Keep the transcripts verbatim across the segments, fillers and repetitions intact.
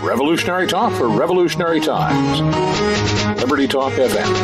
Revolutionary talk for revolutionary times. Liberty Talk F M.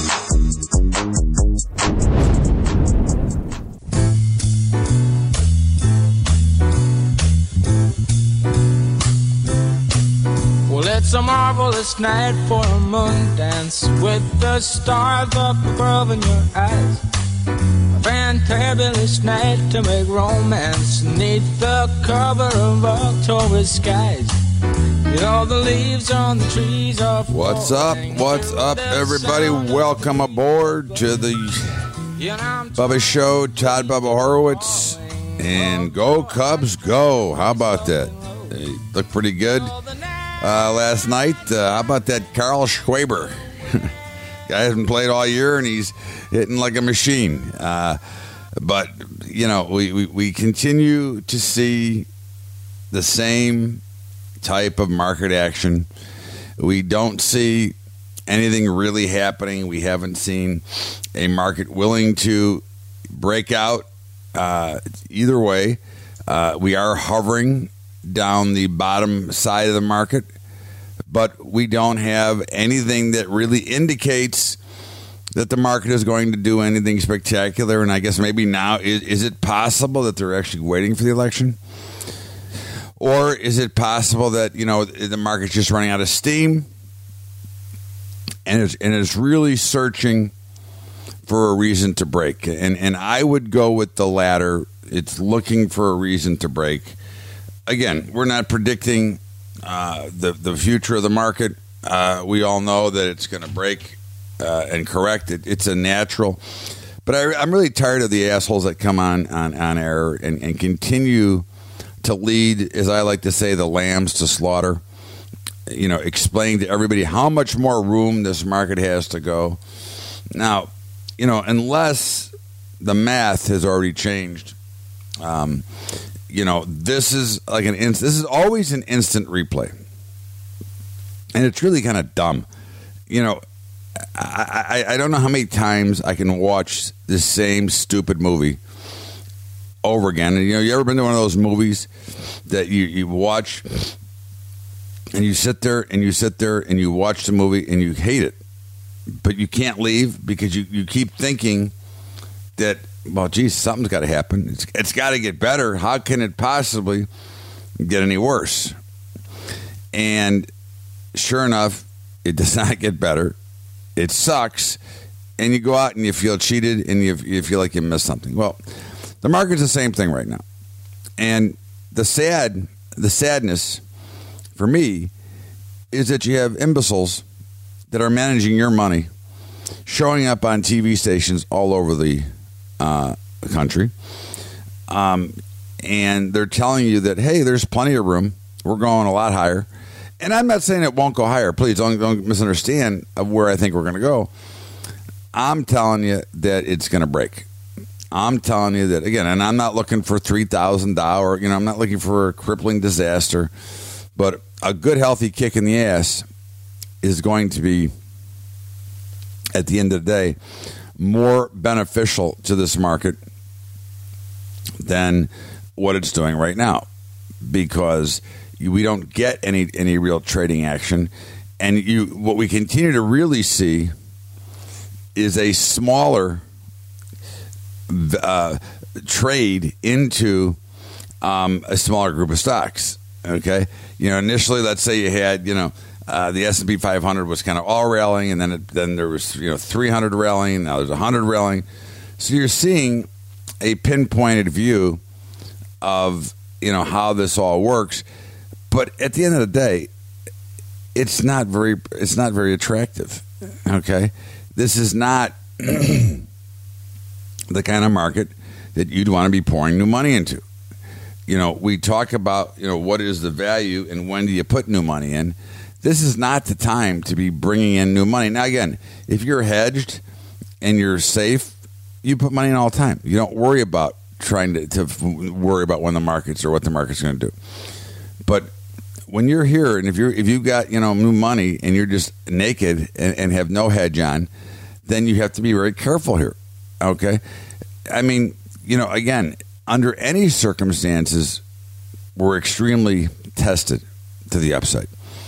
Well, it's a marvelous night for a moon dance with the stars up above in your eyes. A fantabulous night to make romance neath the cover of October skies. You know, the leaves on the trees are What's up? What's up, everybody? Welcome aboard to the Bubba Show. Todd Bubba Horowitz. And go Cubs, go. How about that? They look pretty good uh, last night. Uh, how about that Carl Schwaber? Guy hasn't played all year, and he's hitting like a machine. Uh, but, you know, we, we, we continue to see the same type of market action. We don't see anything really happening. We haven't seen a market willing to break out uh, either way. Uh, we are hovering down the bottom side of the market, but we don't have anything that really indicates that the market is going to do anything spectacular. And I guess maybe now, is, is it possible that they're actually waiting for the election? Or is it possible that, you know, the market's just running out of steam and it's, and it's really searching for a reason to break? And, and I would go with the latter. It's looking for a reason to break. Again, we're not predicting uh, the, the future of the market. Uh, we all know that it's going to break uh, and correct. It, it's a natural. But I, I'm really tired of the assholes that come on, on, on air and, and continue to lead, as I like to say, the lambs to slaughter. You know, explain to everybody how much more room this market has to go. Now, you know, unless the math has already changed, um, you know, this is like an inst- this is always an instant replay, and it's really kind of dumb. You know, I, I I don't know how many times I can watch the same stupid movie over again. And, you know, you ever been to one of those movies that you, you watch and you sit there and you sit there and you watch the movie and you hate it, but you can't leave because you, you keep thinking that, well, geez, something's got to happen. It's, it's got to get better. How can it possibly get any worse? And sure enough, it does not get better. It sucks. And you go out and you feel cheated and you, you feel like you missed something. Well, the market's the same thing right now. And the sad, the sadness for me is that you have imbeciles that are managing your money showing up on T V stations all over the uh, country. Um, and they're telling you that, hey, there's plenty of room. We're going a lot higher. And I'm not saying it won't go higher. Please don't, don't misunderstand of where I think we're going to go. I'm telling you that it's going to break. I'm telling you that, again, and I'm not looking for three thousand dollars, you know, I'm not looking for a crippling disaster, but a good, healthy kick in the ass is going to be, at the end of the day, more beneficial to this market than what it's doing right now, because we don't get any, any real trading action. And you, what we continue to really see is a smaller Uh, trade into um, a smaller group of stocks. Okay, you know, initially, let's say you had, you know, uh, the S and P five hundred was kind of all rallying, and then it, then there was, you know, three hundred rallying. Now there's one hundred rallying. So you're seeing a pinpointed view of, you know, how this all works. But at the end of the day, it's not very it's not very attractive. Okay, this is not the kind of market that you'd want to be pouring new money into. You know, we talk about, you know, what is the value and when do you put new money in. This is not the time to be bringing in new money. Now, again, if you're hedged and you're safe, you put money in all the time. You don't worry about trying to, to worry about when the markets or what the market's going to do. But when you're here and if you're if you've got, you know, new money and you're just naked and, and have no hedge on, then you have to be very careful here. Okay, I mean, you know, again, under any circumstances, we're extremely tested to the upside.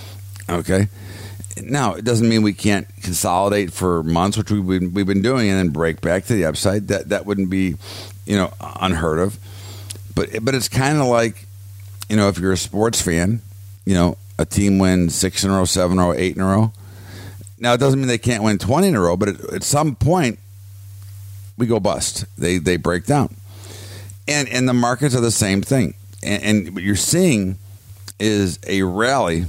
Okay. Now, it doesn't mean we can't consolidate for months, which we've been, we've been doing, and then break back to the upside. That that wouldn't be, you know, unheard of. But but it's kind of like, you know, if you're a sports fan, you know, a team wins six in a row, seven in a row, eight in a row. Now, it doesn't mean they can't win twenty in a row, but at, at some point, we go bust. They they break down. And and the markets are the same thing. And, and what you're seeing is a rally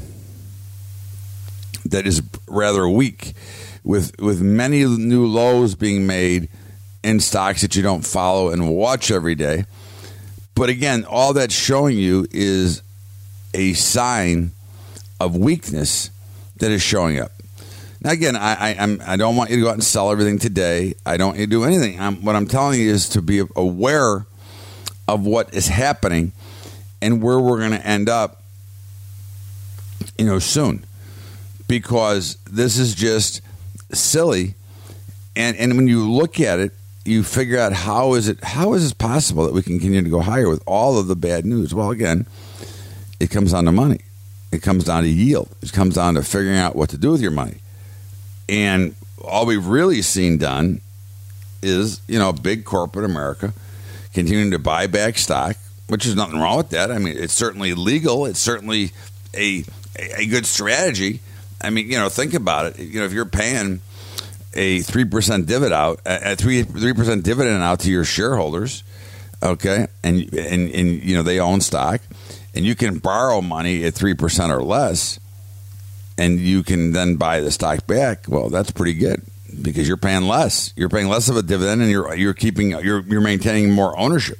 that is rather weak, with with many new lows being made in stocks that you don't follow and watch every day. But again, all that's showing you is a sign of weakness that is showing up. Now, again, I, I, I'm, I don't want you to go out and sell everything today. I don't want you to do anything. I'm, what I'm telling you is to be aware of what is happening and where we're going to end up, you know, soon. Because this is just silly, and and when you look at it, you figure out how is it how is it possible that we can continue to go higher with all of the bad news? Well, again, it comes down to money. It comes down to yield. It comes down to figuring out what to do with your money. And all we've really seen done is, you know, big corporate America continuing to buy back stock, which is nothing wrong with that. I mean, it's certainly legal. It's certainly a a, a good strategy. I mean, you know, think about it. You know, if you're paying a three percent dividend out, a three three percent dividend out to your shareholders, okay, and and and you know they own stock, and you can borrow money at three percent or less, and you can then buy the stock back. Well, that's pretty good because you're paying less. You're paying less of a dividend, and you're you're keeping you're you're maintaining more ownership.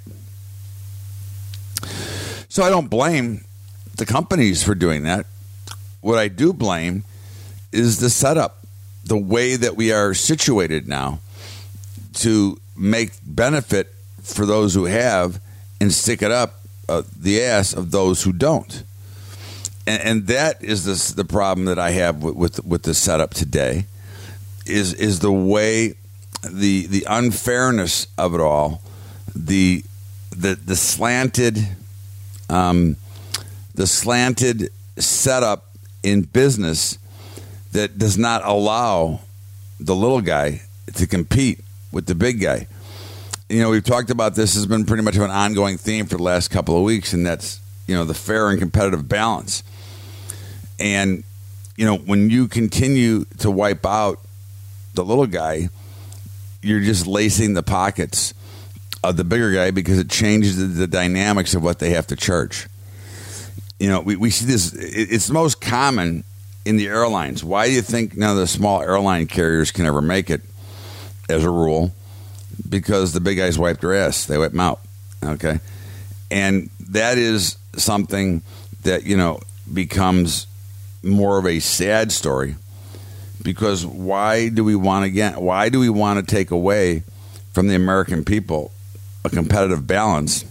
So I don't blame the companies for doing that. What I do blame is the setup, the way that we are situated now to make benefit for those who have and stick it up uh, the ass of those who don't. And, and that is the, the problem that I have with, with, with the setup today is is the way, the the unfairness of it all, the the the slanted um, the slanted setup in business that does not allow the little guy to compete with the big guy. You know, we've talked about this. Has been pretty much of an ongoing theme for the last couple of weeks, and that's, you know, the fair and competitive balance. And, you know, when you continue to wipe out the little guy, you're just lacing the pockets of the bigger guy because it changes the, the dynamics of what they have to charge. You know, we, we see this, it's most common in the airlines. Why do you think none of the small airline carriers can ever make it as a rule? Because the big guys wipe their ass. They wipe them out. Okay? And that is something that, you know, becomes more of a sad story. Because why do we want to get, why do we want to take away from the American people a competitive balance?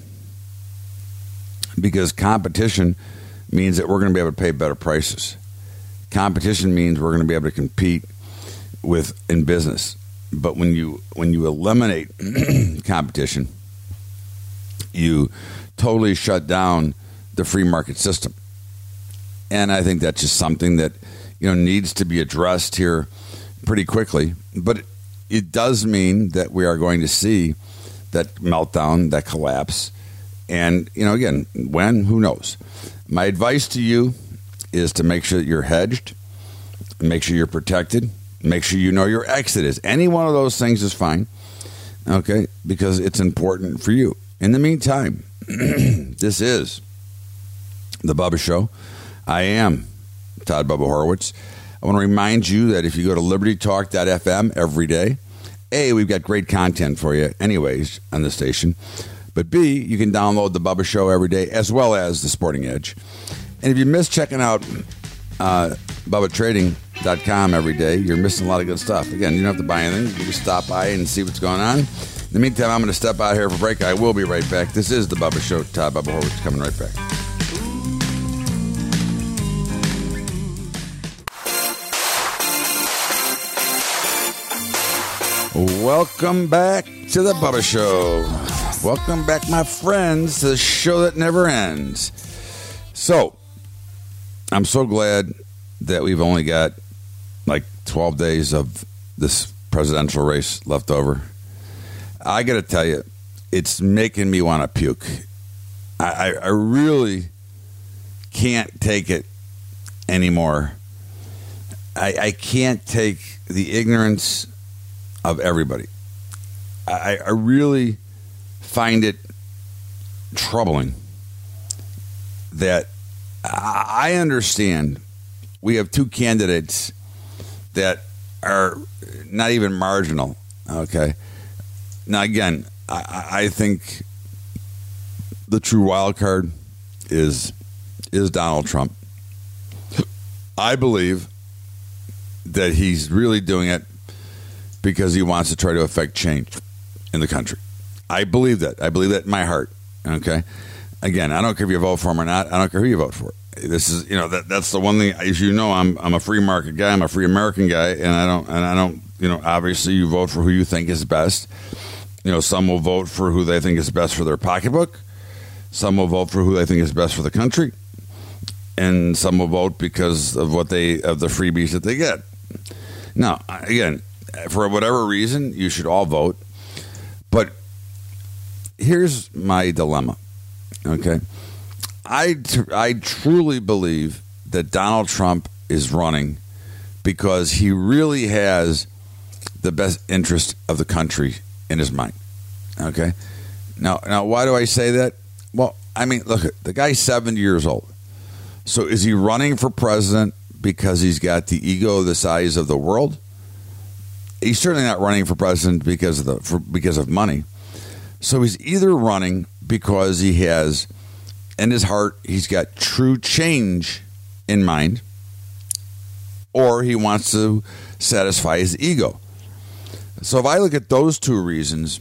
Because competition means that we're going to be able to pay better prices. Competition means we're going to be able to compete with in business. But when you when you eliminate competition, you totally shut down the free market system. And I think that's just something that, you know, needs to be addressed here pretty quickly. But it, it does mean that we are going to see that meltdown, that collapse. And, you know, again, when, who knows? My advice to you is to make sure that you're hedged, make sure you're protected, make sure you know your exit is. Any one of those things is fine, okay, because it's important for you. In the meantime, this is The Bubba Show. I am Todd Bubba Horowitz. I want to remind you that if you go to liberty talk dot f m every day, A, we've got great content for you anyways on the station. But B, you can download The Bubba Show every day, as well as The Sporting Edge. And if you miss checking out uh, Bubba Trading dot com every day, you're missing a lot of good stuff. Again, you don't have to buy anything. You just stop by and see what's going on. In the meantime, I'm going to step out here for a break. I will be right back. This is The Bubba Show. Todd Bubba Horowitz coming right back. Welcome back to The Bubba Show. Welcome back, my friends, to the show that never ends. So, I'm so glad that we've only got like twelve days of this presidential race left over. I got to tell you, it's making me want to puke. I, I really can't take it anymore. I, I can't take the ignorance of everybody. I, I really find it troubling that I understand we have two candidates that are not even marginal. Okay. Now, again, I, I think the true wild card is is Donald Trump. I believe that he's really doing it because he wants to try to affect change in the country. I believe that. I believe that in my heart. Okay. Again, I don't care if you vote for him or not. I don't care who you vote for. This is, you know, that that's the one thing. As you know, I'm I'm a free market guy. I'm a free American guy, and I don't and I don't, you know, obviously you vote for who you think is best. You know, some will vote for who they think is best for their pocketbook. Some will vote for who they think is best for the country, and some will vote because of what they of the freebies that they get. Now, again, for whatever reason, you should all vote. But here's my dilemma. Okay, I tr- I truly believe that Donald Trump is running because he really has the best interest of the country in his mind. Okay, now now why do I say that? Well, I mean, look, the guy's seventy years old. So is he running for president because he's got the ego the size of the world? He's certainly not running for president because of the for, because of money. So he's either running because he has, in his heart, he's got true change in mind, or he wants to satisfy his ego. So if I look at those two reasons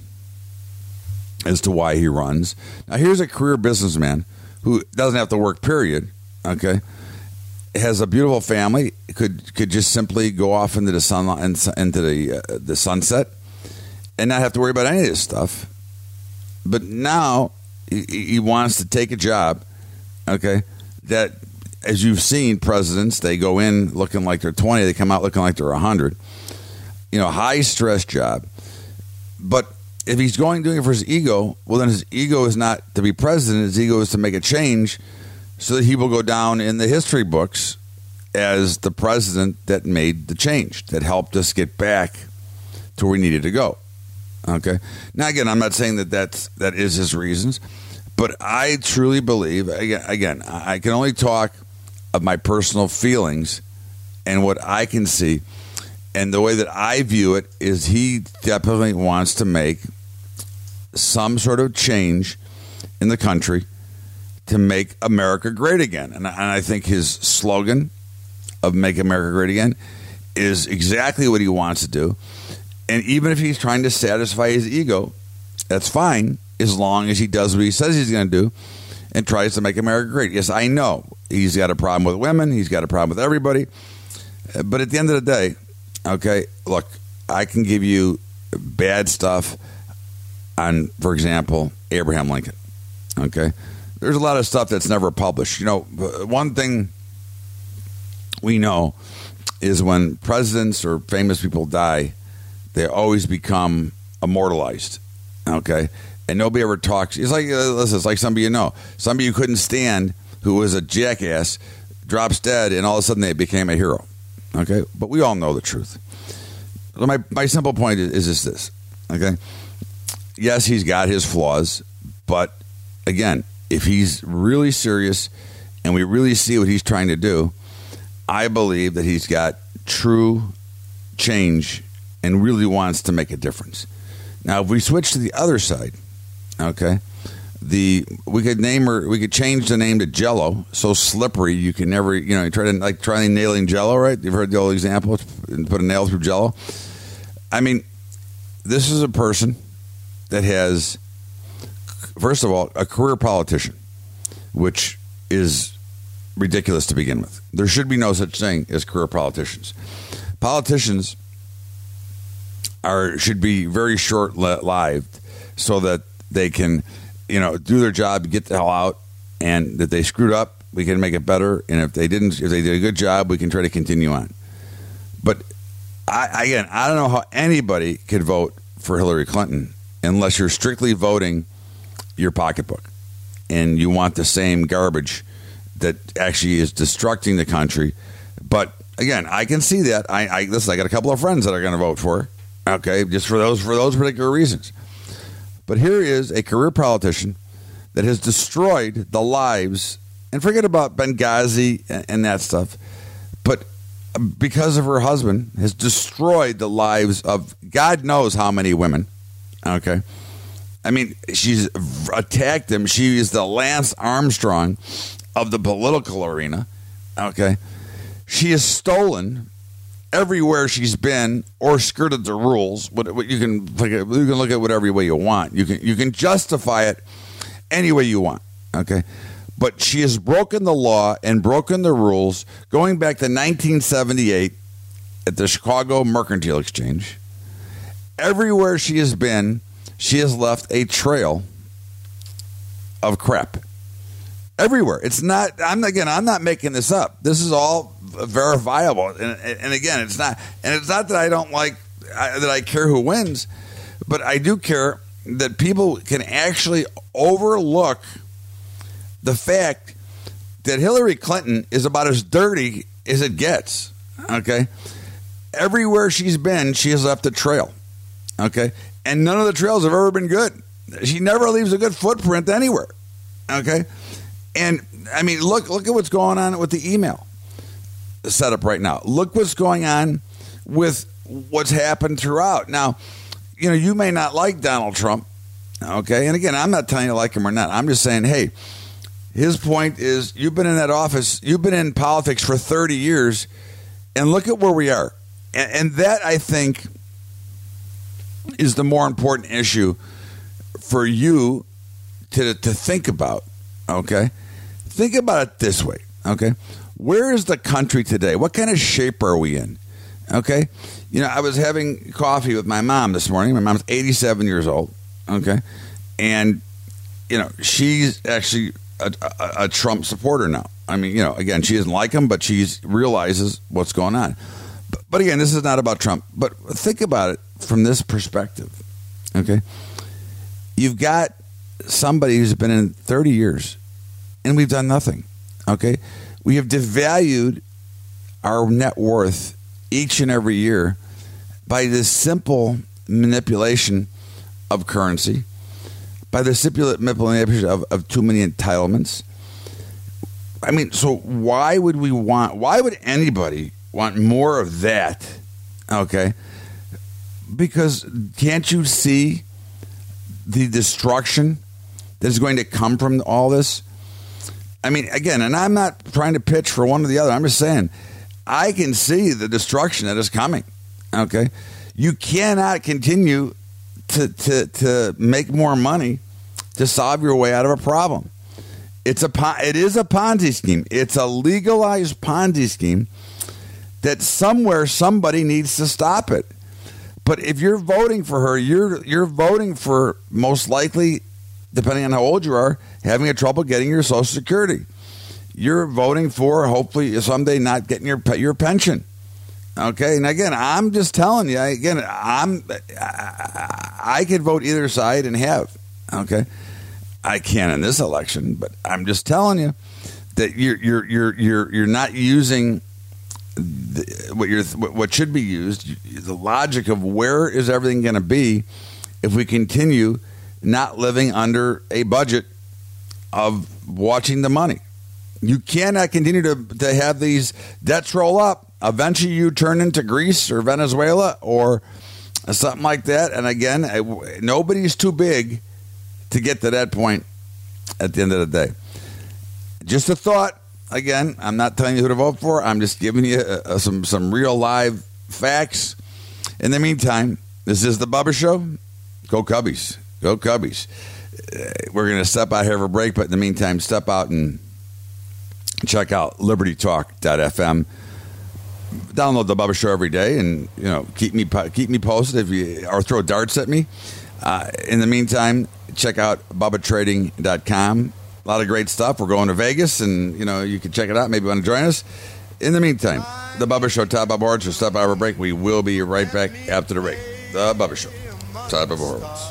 as to why he runs, now here's a career businessman who doesn't have to work, period, okay, has a beautiful family, could could just simply go off into the sun into the uh, the sunset and not have to worry about any of this stuff. But now he, he wants to take a job, okay, that, as you've seen, presidents, they go in looking like they're twenty, they come out looking like they're one hundred. You know, high-stress job. But if he's going doing it for his ego, well, then his ego is not to be president. His ego is to make a change so that he will go down in the history books as the president that made the change, that helped us get back to where we needed to go. Okay. Now, again, I'm not saying that that's, that is his reasons, but I truly believe, again, again, I can only talk of my personal feelings and what I can see. And the way that I view it is he definitely wants to make some sort of change in the country to make America great again. And I, and I think his slogan of Make America Great Again is exactly what he wants to do. And even if he's trying to satisfy his ego, that's fine, as long as he does what he says he's going to do and tries to make America great. Yes, I know he's got a problem with women. He's got a problem with everybody. But at the end of the day, okay, look, I can give you bad stuff on, for example, Abraham Lincoln. Okay? There's a lot of stuff that's never published. You know, one thing we know is when presidents or famous people die, they always become immortalized, okay? And nobody ever talks. It's like, uh, listen, it's like somebody you know. Somebody you couldn't stand who was a jackass drops dead, and all of a sudden they became a hero, okay? But we all know the truth. So my, my simple point is, is just this, okay? Yes, he's got his flaws, but again, if he's really serious and we really see what he's trying to do, I believe that he's got true change and really wants to make a difference. Now, if we switch to the other side, okay, the we could name her, we could change the name to Jello, so slippery you can never, you know, you try to like try nailing Jello, right? You've heard the old example, put a nail through Jello. I mean, this is a person that has, first of all, a career politician, which is ridiculous to begin with. There should be no such thing as career politicians. Politicians are should be very short-lived so that they can, you know, do their job, get the hell out, and that they screwed up, we can make it better. And if they didn't, if they did a good job, we can try to continue on. But I, again, I don't know how anybody could vote for Hillary Clinton unless you're strictly voting your pocketbook and you want the same garbage that actually is destructing the country. But again, I can see that. I, I listen. I got a couple of friends that are going to vote for her. Okay, just for those for those particular reasons. But here is a career politician that has destroyed the lives, and forget about Benghazi and, and that stuff, but because of her husband, has destroyed the lives of God knows how many women. Okay, I mean, she's attacked them. She is the Lance Armstrong of the political arena. Okay, she has stolen everywhere she's been or skirted the rules. What, what you can you can look at whatever way you want. You can you can justify it any way you want. Okay, but she has broken the law and broken the rules going back to nineteen seventy-eight at the Chicago Mercantile Exchange. Everywhere she has been, she has left a trail of crap. Everywhere. It's not, I'm again, I'm not making this up. This is all verifiable. And, and again, it's not, and it's not that I don't like, I, that I care who wins, but I do care that people can actually overlook the fact that Hillary Clinton is about as dirty as it gets. Okay. Everywhere she's been, she has left a trail. Okay. And none of the trails have ever been good. She never leaves a good footprint anywhere. Okay. And I mean, look, look at what's going on with the email setup right now. Look what's going on with what's happened throughout. Now, you know, you may not like Donald Trump. Okay. And again, I'm not telling you to like him or not. I'm just saying, hey, his point is you've been in that office, you've been in politics for thirty years, and look at where we are. And, and that, I think, is the more important issue for you to to think about. Okay? Think about it this way. Okay? Where is the country today? What kind of shape are we in? Okay? You know, I was having coffee with my mom this morning. My mom's eighty-seven years old. Okay? And, you know, she's actually a, a, a Trump supporter now. I mean, you know, again, she doesn't like him, but she realizes what's going on. But, but again, this is not about Trump. But think about it from this perspective. Okay? You've got somebody who's been in thirty years, and we've done nothing. Okay? We have devalued our net worth each and every year by this simple manipulation of currency, by the simple manipulation of, of too many entitlements. I mean, so why would we want, why would anybody want more of that? Okay? Because can't you see the destruction that is going to come from all this? I mean, again, and I'm not trying to pitch for one or the other. I'm just saying, I can see the destruction that is coming. Okay? You cannot continue to, to, to make more money to solve your way out of a problem. It's a, it is a Ponzi scheme. It's a legalized Ponzi scheme that somewhere somebody needs to stop it. But if you're voting for her, you're you're voting for, most likely, depending on how old you are, having a trouble getting your Social Security. You're voting for, hopefully, someday not getting your your pension. Okay, and again, I'm just telling you. Again, I'm I, I could vote either side and have. Okay, I can in this election, but I'm just telling you that you're you're you're you're you're not using the, what you're what should be used. The logic of where is everything going to be if we continue not living under a budget of watching the money. You cannot continue to, to have these debts roll up. Eventually you turn into Greece or Venezuela or something like that. And again, nobody's too big to get to that point at the end of the day. Just a thought. Again, I'm not telling you who to vote for. I'm just giving you uh, some, some real live facts. In the meantime, this is the Bubba Show. Go Cubbies. Go Cubbies. Uh, we're going to step out here for a break, but in the meantime, step out and check out liberty talk dot f m. Download the Bubba Show every day, and you know keep me keep me posted if you or throw darts at me. Uh, in the meantime, check out bubba trading dot com. A lot of great stuff. We're going to Vegas, and, you know, you can check it out. Maybe you want to join us. In the meantime, The Bubba Show, Todd Bubba Horowitz. We'll stop by our break. We will be right back after the break. The Bubba Show, Todd Bubba Horowitz.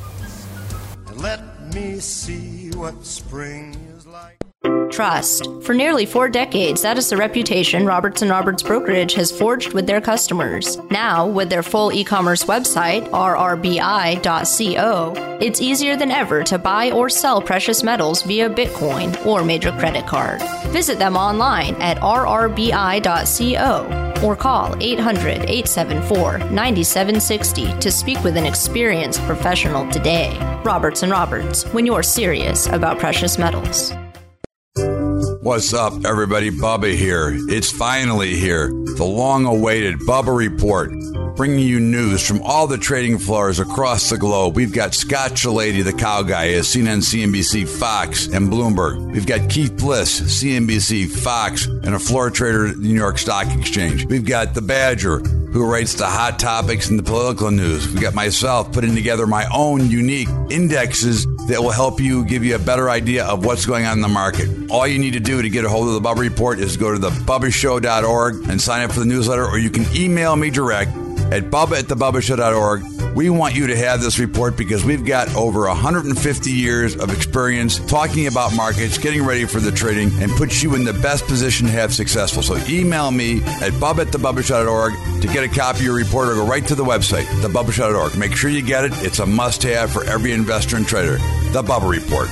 Let me see what spring is like. Trust. For nearly four decades, that is the reputation Roberts and Roberts Brokerage has forged with their customers. Now, with their full e-commerce website, r r b i dot co, it's easier than ever to buy or sell precious metals via Bitcoin or major credit card. Visit them online at r r b i dot co or call eight hundred, eight seven four, nine seven six zero to speak with an experienced professional today. Roberts and Roberts, when you're serious about precious metals. What's up, everybody? Bubba here. It's finally here. The long-awaited Bubba Report, bringing you news from all the trading floors across the globe. We've got Scott Shellady, the cow guy, at C N N, C N B C, Fox, and Bloomberg. We've got Keith Bliss, C N B C, Fox, and a floor trader at the New York Stock Exchange. We've got the Badger, who writes the hot topics and the political news. We've got myself putting together my own unique indexes that will help you, give you a better idea of what's going on in the market. All you need to do to get a hold of the Bubba Report is go to the bubba show dot org and sign up for the newsletter, or you can email me direct at bubba at the bubba show dot org. We want you to have this report because we've got over one hundred fifty years of experience talking about markets, getting ready for the trading, and puts you in the best position to have successful. So email me at bubba at the bubba show dot org to get a copy of your report, or go right to the website, the bubba show dot org. Make sure you get it. It's a must-have for every investor and trader. The Bubba Report.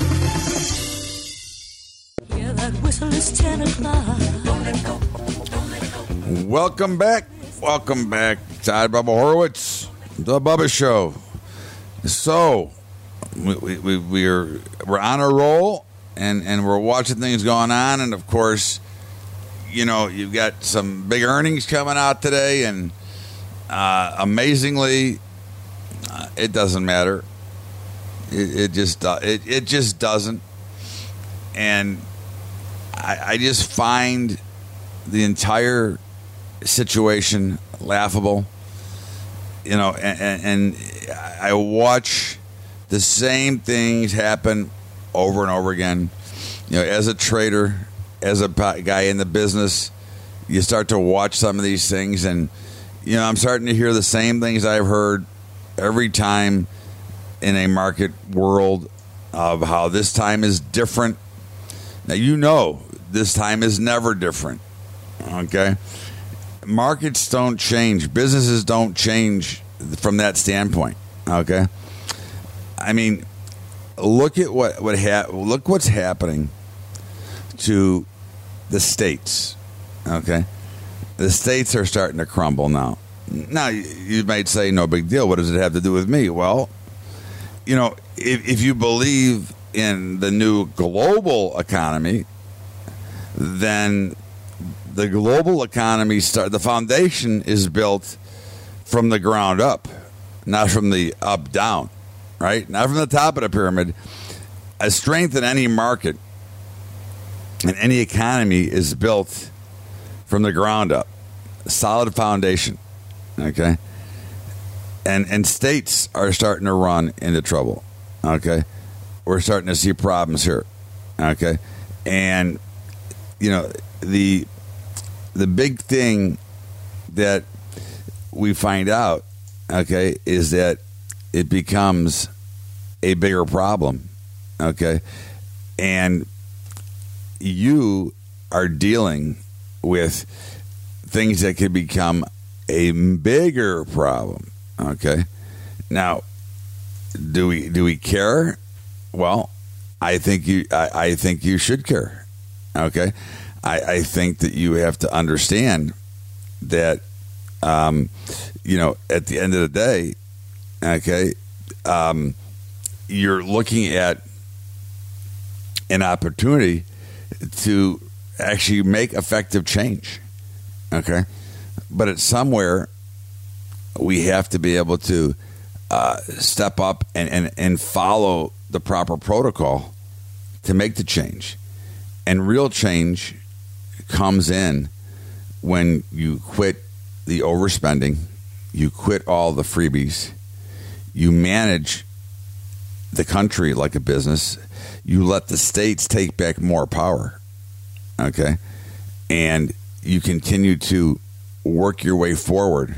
Yeah, that whistle is ten o'clock. Welcome back. Welcome back. Todd Bubba Horowitz, The Bubba Show. So, we, we, we, we're, we're on a roll, and, and we're watching things going on. And, of course, you know, you've got some big earnings coming out today. And uh, amazingly, uh, it doesn't matter. It, it just it, it just doesn't. And I, I just find the entire situation laughable. You know, and, and I watch the same things happen over and over again. You know, as a trader, as a guy in the business, you start to watch some of these things, and, you know, I'm starting to hear the same things I've heard every time in a market world of how this time is different. Now, you know, this time is never different. Okay? Markets don't change. Businesses don't change from that standpoint. Okay? I mean, look at what, what ha- look what's happening to the states. Okay? The states are starting to crumble now. Now, you might say, no big deal. What does it have to do with me? Well, you know, if, if you believe in the new global economy, then the global economy start the foundation is built from the ground up, not from the up down, right? Not from the top of the pyramid. A strength in any market and any economy is built from the ground up, a solid foundation. Okay. And and states are starting to run into trouble. Okay. We're starting to see problems here. Okay. And, you know, the the big thing that we find out, okay, is that it becomes a bigger problem. Okay. And you are dealing with things that could become a bigger problem. Okay. Now, do we do we care? Well, I think you I, I think you should care. Okay. I, I think that you have to understand that um, you know, at the end of the day, okay, um, you're looking at an opportunity to actually make effective change. Okay. But it's somewhere we have to be able to uh, step up and, and, and follow the proper protocol to make the change. And real change comes in when you quit the overspending, you quit all the freebies, you manage the country like a business, you let the states take back more power, okay? And you continue to work your way forward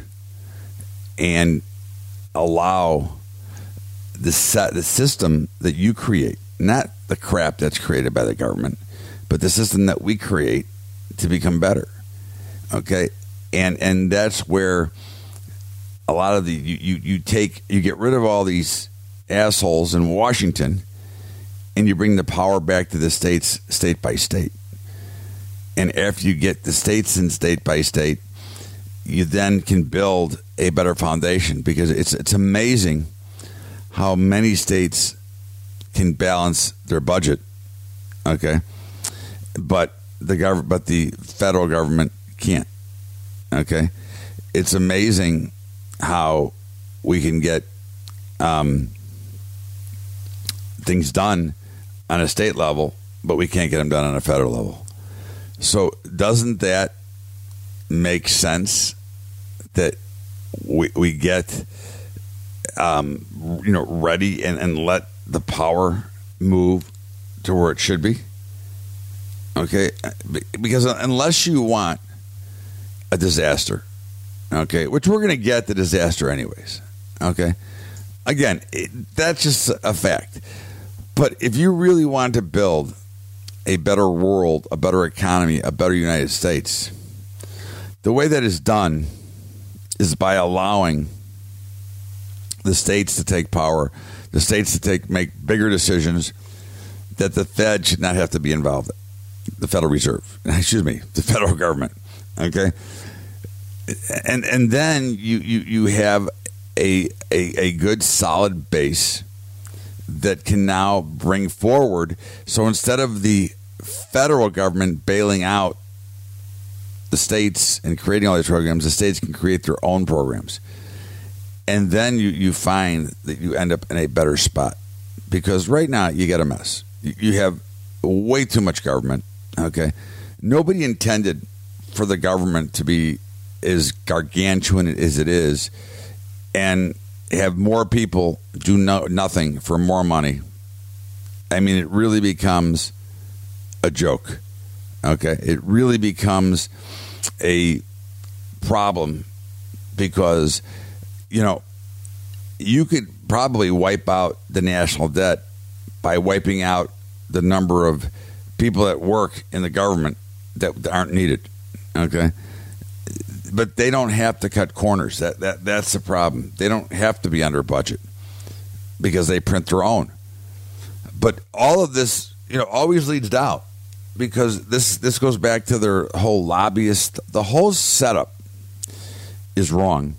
and allow the set, the system that you create, not the crap that's created by the government, but the system that we create to become better, okay? And and that's where a lot of the you, you, you take you get rid of all these assholes in Washington, and you bring the power back to the states, state by state. And after you get the states in state by state, you then can build a better foundation, because it's it's amazing how many states can balance their budget, okay, but the gov- but the federal government can't. Okay, it's amazing how we can get um, things done on a state level, but we can't get them done on a federal level. So doesn't that make sense that we we get um, you know ready and, and let the power move to where it should be? Okay, because unless you want a disaster, okay, which we're going to get the disaster anyways, okay? Again, it, that's just a fact. But if you really want to build a better world, a better economy, a better United States, the way that is done is by allowing the states to take power, the states to take make bigger decisions that the Fed should not have to be involved in. The Federal Reserve, excuse me, the federal government, okay? And and then you, you, you have a, a a good solid base that can now bring forward. So instead of the federal government bailing out the states and creating all these programs, the states can create their own programs. And then you, you find that you end up in a better spot. Because right now you get a mess. You, you have way too much government, okay? Nobody intended for the government to be as gargantuan as it is and have more people do no, nothing for more money. I mean, it really becomes a joke, okay? It really becomes a problem because, you know, you could probably wipe out the national debt by wiping out the number of people that work in the government that aren't needed, okay? But they don't have to cut corners. That that that's the problem. They don't have to be under budget because they print their own. But all of this, you know, always leads to doubt because this this goes back to their whole lobbyist. The whole setup is wrong,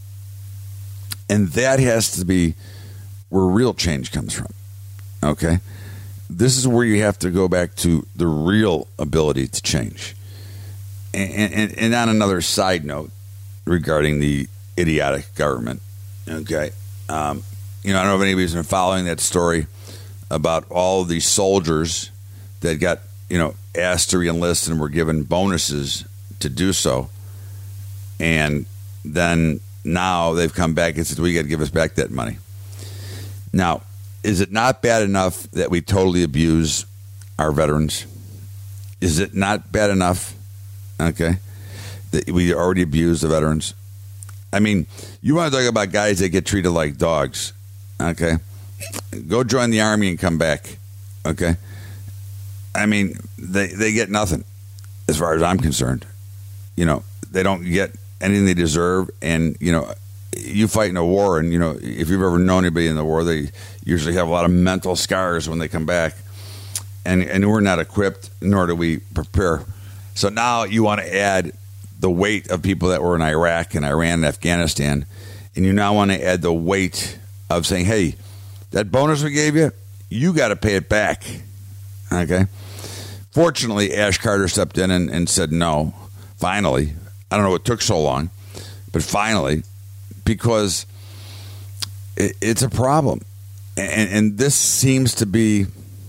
and that has to be where real change comes from. Okay, this is where you have to go back to the real ability to change. And, and, and on another side note regarding the idiotic government, okay, um, you know, I don't know if anybody's been following that story about all of these soldiers that got, you know, asked to re-enlist and were given bonuses to do so. And then now they've come back and said, we got to give us back that money. Now, is it not bad enough that we totally abuse our veterans? Is it not bad enough? Okay, that we already abuse the veterans. I mean, you want to talk about guys that get treated like dogs. Okay, go join the army and come back. Okay, I mean, they they get nothing as far as I'm concerned. You know, they don't get anything they deserve. And you know, you fight in a war, and you know, if you've ever known anybody in the war, they usually have a lot of mental scars when they come back. And and we're not equipped, nor do we prepare. So now you want to add the weight of people that were in Iraq and Iran and Afghanistan, and you now want to add the weight of saying, hey, that bonus we gave you, you got to pay it back. Okay? Fortunately, Ash Carter stepped in and, and said no, finally. I don't know what took so long, but finally, because it, it's a problem. And, and this seems to be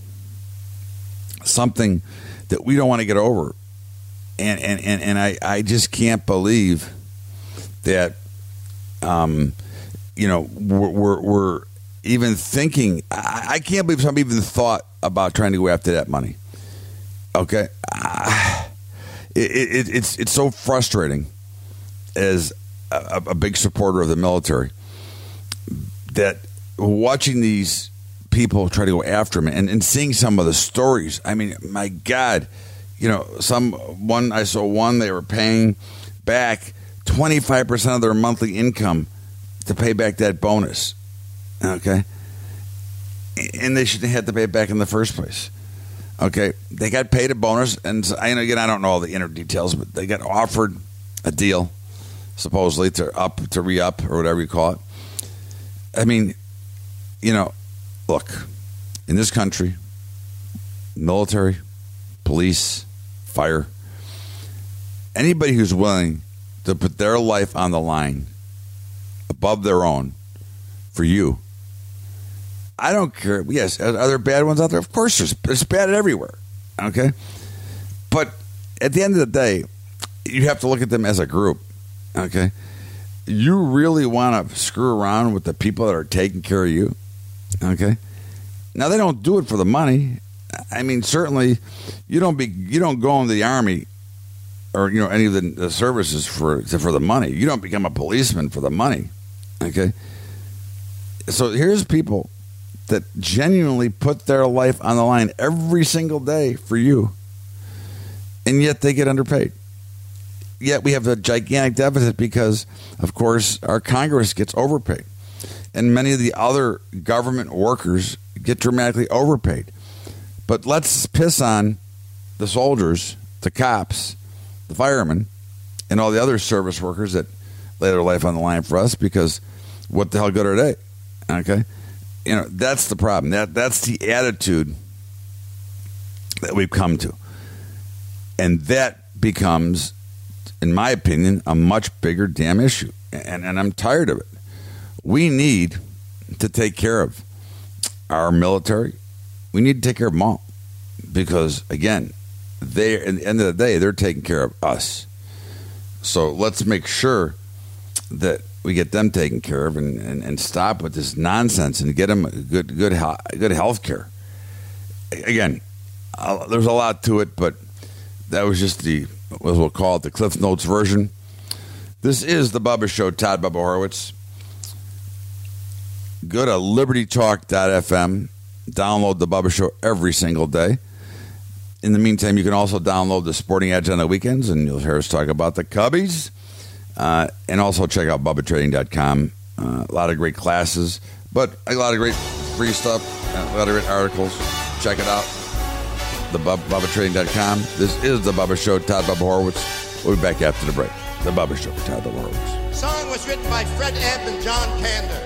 something that we don't want to get over. And and, and, and I, I just can't believe that, um, you know, we're, we're, we're even thinking. I, I can't believe somebody even thought about trying to go after that money. Okay, uh, it, it, it's it's so frustrating as a, a big supporter of the military that watching these people try to go after him and, and seeing some of the stories. I mean, my God, you know, some one I saw one they were paying back twenty-five percent of their monthly income to pay back that bonus. Okay, and they shouldn't have had to pay it back in the first place. Okay, they got paid a bonus, and I, and again, I don't know all the inner details, but they got offered a deal, supposedly to up to re-up or whatever you call it. I mean, you know, look, in this country, military, police, fire, anybody who's willing to put their life on the line above their own for you, I don't care. Yes, are there bad ones out there? Of course there's. It's bad everywhere. Okay? But at the end of the day, you have to look at them as a group. Okay? You really want to screw around with the people that are taking care of you? Okay? Now, they don't do it for the money. I mean, certainly, you don't be you don't go into the Army or, you know, any of the, the services for for the money. You don't become a policeman for the money. Okay? So here's people that genuinely put their life on the line every single day for you, and yet they get underpaid. Yet we have a gigantic deficit because, of course, our Congress gets overpaid, and many of the other government workers get dramatically overpaid. But let's piss on the soldiers, the cops, the firemen, and all the other service workers that lay their life on the line for us, because what the hell good are they? Okay? You know, that's the problem. That That's the attitude that we've come to. And that becomes, in my opinion, a much bigger damn issue. And, and I'm tired of it. We need to take care of our military. We need to take care of them all. Because, again, they, at the end of the day, they're taking care of us. So let's make sure that we get them taken care of and, and, and stop with this nonsense and get them good good good health care. Again, uh, there's a lot to it, but that was just the, what we'll call it, the Cliff Notes version. This is the Bubba Show, Todd Bubba Horowitz. Go to liberty talk dot f m. Download the Bubba Show every single day. In the meantime, you can also download the Sporting Edge on the weekends, and you'll hear us talk about the Cubbies. Uh, and also check out bubba trading dot com. Uh, a lot of great classes, but a lot of great free stuff, a lot of great articles. Check it out. The bubba trading dot com. This is the Bubba Show, Todd Bubba Horowitz. We'll be back after the break. The Bubba Show, Todd Bubba Horowitz. The song was written by Fred Ebb and John Kander.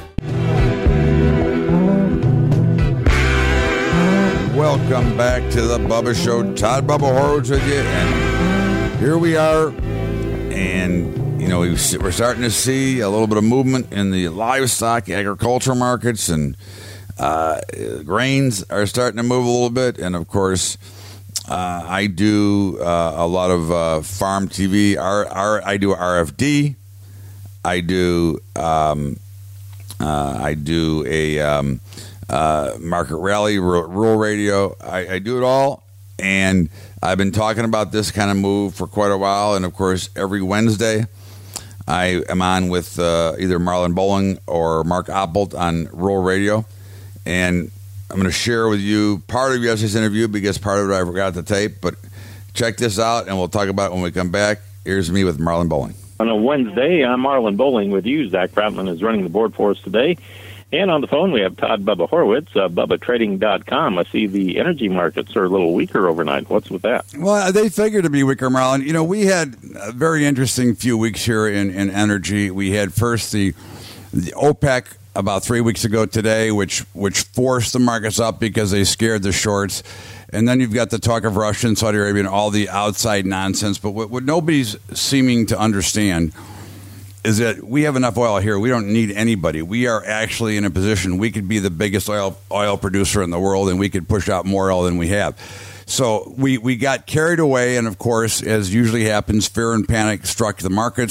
Welcome back to the Bubba Show. Todd Bubba Horowitz with you, and here we are. And, you know, we're starting to see a little bit of movement in the livestock, agricultural markets, and uh, grains are starting to move a little bit. And, of course, uh, I do uh, a lot of uh, farm T V. R, R, I do R F D. I do um, uh, I do a um, uh, market rally, rural radio. I, I do it all. And I've been talking about this kind of move for quite a while. And, of course, every Wednesday I am on with uh, either Marlon Bowling or Mark Oppold on Rural Radio. And I'm going to share with you part of yesterday's interview because part of it I forgot to tape. But check this out, and we'll talk about it when we come back. Here's me with Marlon Bowling. On a Wednesday, I'm Marlon Bowling with you. Zach Brotman is running the board for us today. And on the phone, we have Todd Bubba Horowitz, uh, bubba trading dot com. I see the energy markets are a little weaker overnight. What's with that? Well, they figured to be weaker, Marlon. You know, we had a very interesting few weeks here in, in energy. We had first the, the OPEC about three weeks ago today, which which forced the markets up because they scared the shorts. And then you've got the talk of Russia and Saudi Arabia and all the outside nonsense. But what, what nobody's seeming to understand is that we have enough oil here. We don't need anybody. We are actually in a position we could be the biggest oil oil producer in the world, and we could push out more oil than we have. So we, we got carried away, and of course, as usually happens, fear and panic struck the markets.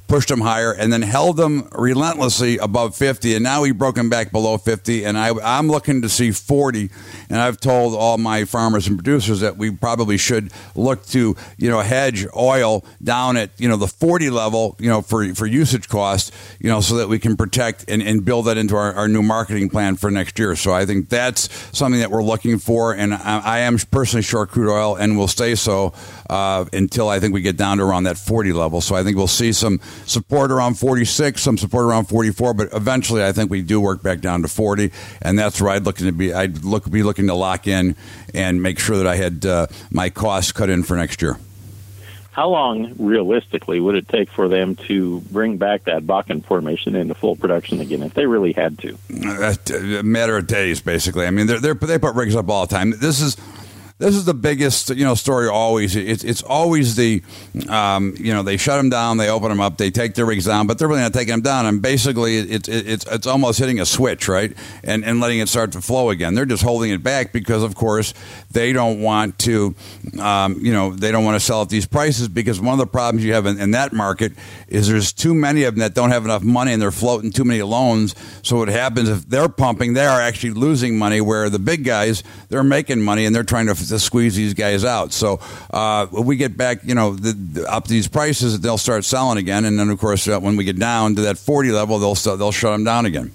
pushed them higher, and then held them relentlessly above fifty. And now we broke them back below fifty. And I, I'm looking to see forty. And I've told all my farmers and producers that we probably should look to, you know, hedge oil down at, you know, the forty level, you know, for, for usage cost, you know, so that we can protect and, and build that into our, our new marketing plan for next year. So I think that's something that we're looking for. And I, I am personally short crude oil and will stay so uh, until I think we get down to around that forty level. So I think we'll see some support around forty-six, some support around forty-four, but eventually I think we do work back down to forty. And that's where I'd looking to be. I'd look be looking to lock in and make sure that I had uh, my costs cut in for next year. How long, realistically, would it take for them to bring back that Bakken formation into full production again, if they really had to? A matter of days, basically. I mean, they're, they're, they put rigs up all the time. This is this is the biggest, you know, story always. It's it's always the, um, you know, they shut them down, they open them up, they take their rigs down, but they're really not taking them down. And basically, it's it, it's it's almost hitting a switch, right, and and letting it start to flow again. They're just holding it back because, of course, they don't want to, um, you know, they don't want to sell at these prices, because one of the problems you have in, in that market is there's too many of them that don't have enough money and they're floating too many loans. So what happens if they're pumping, they are actually losing money, where the big guys, they're making money and they're trying to, to squeeze these guys out. So uh, when we get back, you know, the, the, up to these prices, they'll start selling again. And then, of course, uh, when we get down to that forty level, they'll they'll shut them down again.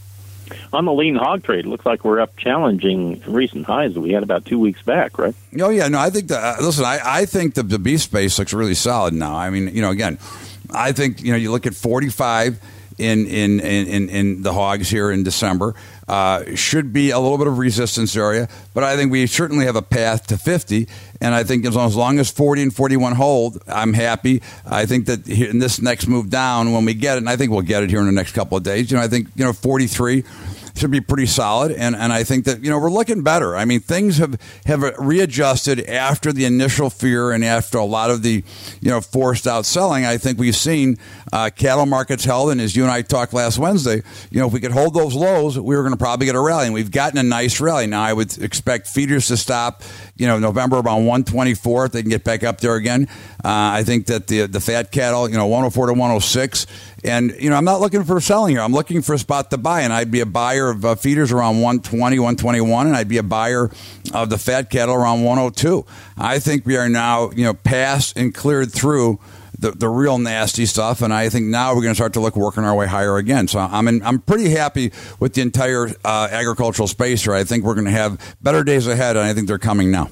On the lean hog trade, it looks like we're up challenging recent highs that we had about two weeks back, right? Oh, yeah. No, I think, the, uh, listen, I, I think the, the beef space looks really solid now. I mean, you know, again, I think, you know, you look at forty-five in in, in, in the hogs here in December. Uh, should be a little bit of resistance area, but I think we certainly have a path to fifty. And I think as long as, long as forty and forty-one hold, I'm happy. I think that in this next move down, when we get it, and I think we'll get it here in the next couple of days, you know, I think, you know, forty-three should be pretty solid. And, and I think that, you know, we're looking better. I mean, things have, have readjusted after the initial fear and after a lot of the, you know, forced out selling. I think we've seen uh, cattle markets held. And as you and I talked last Wednesday, you know, if we could hold those lows, we were going to probably get a rally. And we've gotten a nice rally. Now, I would expect feeders to stop, you know, November around one twenty-four if they can get back up there again. Uh, I think that the the fat cattle, you know, one oh four to one oh six. And, you know, I'm not looking for selling here. I'm looking for a spot to buy. And I'd be a buyer of uh, feeders around one twenty, one twenty-one. And I'd be a buyer of the fat cattle around one oh two. I think we are now, you know, past and cleared through the, the real nasty stuff. And I think now we're going to start to look working our way higher again. So I'm in, I'm pretty happy with the entire uh, agricultural space here. I think we're going to have better days ahead. And I think they're coming now.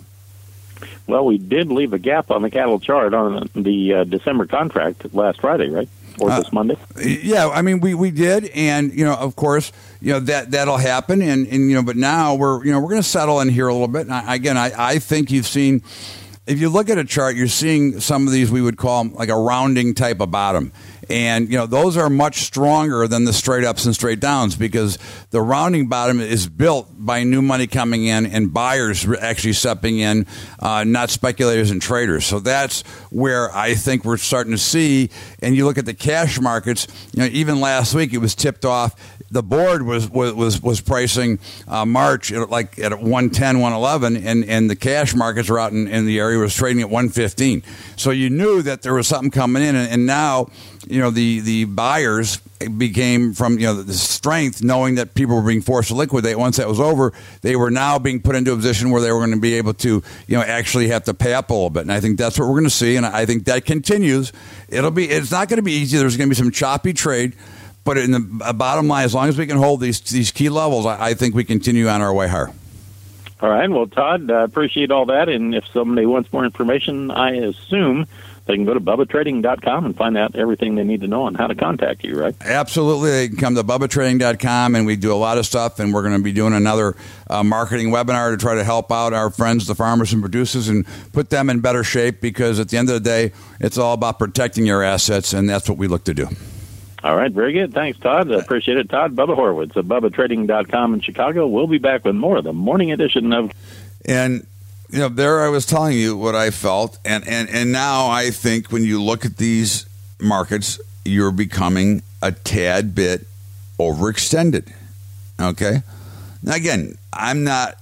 Well, we did leave a gap on the cattle chart on the uh, December contract last Friday, right? Or this uh, Monday? Yeah, I mean, we, we did, and you know, of course, you know that that'll happen, and, and you know, but now we're you know we're going to settle in here a little bit. And I, again, I, I think you've seen, if you look at a chart, you're seeing some of these we would call like a rounding type of bottom. And, you know, those are much stronger than the straight ups and straight downs, because the rounding bottom is built by new money coming in and buyers actually stepping in, uh, not speculators and traders. So that's where I think we're starting to see. And you look at the cash markets, you know, even last week it was tipped off. The board was was was pricing uh, March at like at one ten, one eleven, and, and the cash markets were out in, in the area was trading at one fifteen. So you knew that there was something coming in, and, and now, you know, the, the buyers became from, you know, the strength, knowing that people were being forced to liquidate. Once that was over, they were now being put into a position where they were going to be able to, you know, actually have to pay up a little bit. And I think that's what we're going to see, and I think that continues. It'll be, it's not going to be easy. There's going to be some choppy trade. But in the bottom line, as long as we can hold these these key levels, I, I think we continue on our way higher. All right. Well, Todd, I appreciate all that. And if somebody wants more information, I assume they can go to bubba trading dot com and find out everything they need to know on how to contact you, right? Absolutely. They can come to bubba trading dot com, and we do a lot of stuff. And we're going to be doing another uh, marketing webinar to try to help out our friends, the farmers and producers, and put them in better shape, because at the end of the day, it's all about protecting your assets, and that's what we look to do. All right, very good. Thanks, Todd. I appreciate it. Todd Bubba Horowitz of bubba trading dot com in Chicago. We'll be back with more of the morning edition of... And, you know, there I was telling you what I felt, and, and, and now I think when you look at these markets, you're becoming a tad bit overextended, okay? Now, again, I'm not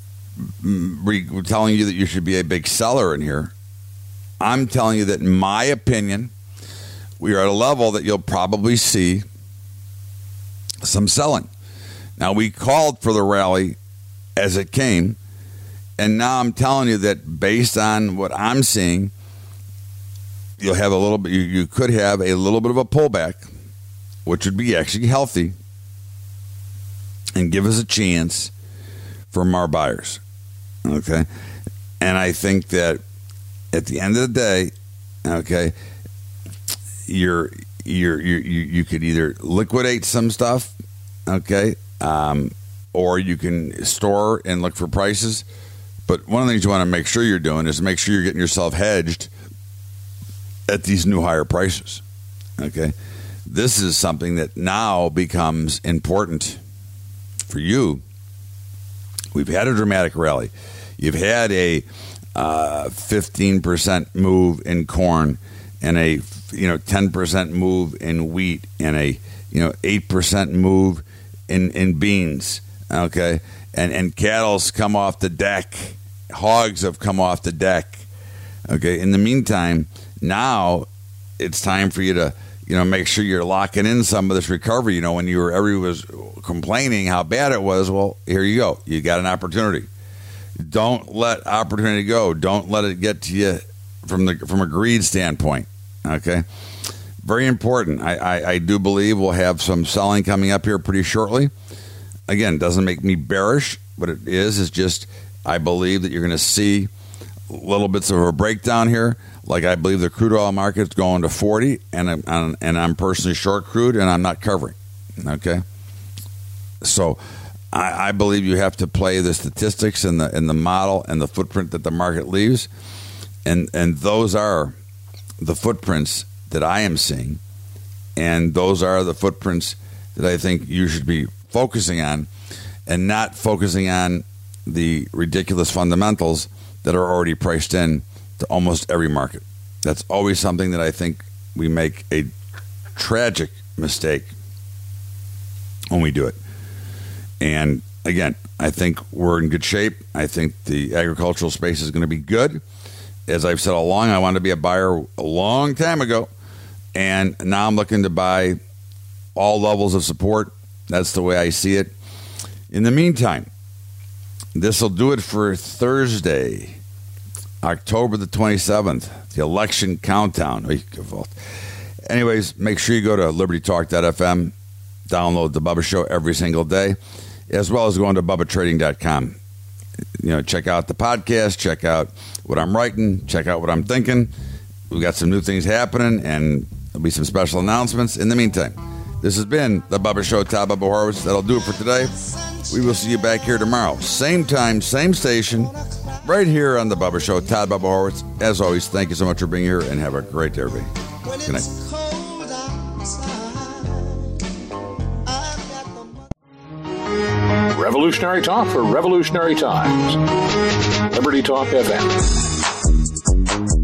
re- telling you that you should be a big seller in here. I'm telling you that, in my opinion, we are at a level that you'll probably see some selling. Now, we called for the rally as it came, and now I'm telling you that based on what I'm seeing, you'll have a little bit, you, you could have a little bit of a pullback, which would be actually healthy and give us a chance from our buyers. Okay. And I think that at the end of the day, okay, you're, you're, you're, you you could either liquidate some stuff, okay, um, or you can store and look for prices. But one of the things you want to make sure you're doing is make sure you're getting yourself hedged at these new higher prices. Okay. This is something that now becomes important for you. We've had a dramatic rally. You've had a uh, fifteen percent move in corn and a you know ten percent move in wheat and a you know eight percent move in, in beans. Okay. And and cattle's come off the deck. Hogs have come off the deck. Okay. In the meantime, now it's time for you to, you know, make sure you're locking in some of this recovery. You know, when you were everyone was complaining how bad it was, well, here you go. You got an opportunity. Don't let opportunity go. Don't let it get to you from the from a greed standpoint. Okay. Very important. I, I, I do believe we'll have some selling coming up here pretty shortly. Again, doesn't make me bearish. What it is is just I believe that you're going to see little bits of a breakdown here. Like I believe the crude oil market's going to forty, and I'm, I'm and I'm personally short crude, and I'm not covering. Okay, so I, I believe you have to play the statistics and the and the model and the footprint that the market leaves, and and those are the footprints that I am seeing, and those are the footprints that I think you should be focusing on, and not focusing on the ridiculous fundamentals that are already priced in to almost every market. That's always something that I think we make a tragic mistake when we do it. And again, I think we're in good shape. I think the agricultural space is going to be good. As I've said all along, I wanted to be a buyer a long time ago, and now I'm looking to buy all levels of support. That's the way I see it. In the meantime, this will do it for Thursday, October the twenty-seventh, the election countdown. Anyways, make sure you go to liberty talk dot f m, download the Bubba Show every single day, as well as going to bubba trading dot com. You know, check out the podcast, check out what I'm writing, check out what I'm thinking. We've got some new things happening, and there'll be some special announcements. In the meantime, this has been the Bubba Show, Todd Bubba Horowitz. That'll do it for today. We will see you back here tomorrow. Same time, same station, right here on the Bubba Show. Todd Bubba Horowitz. As always, thank you so much for being here, and have a great day, everybody. Good night. Revolutionary talk for revolutionary times. Liberty Talk F M.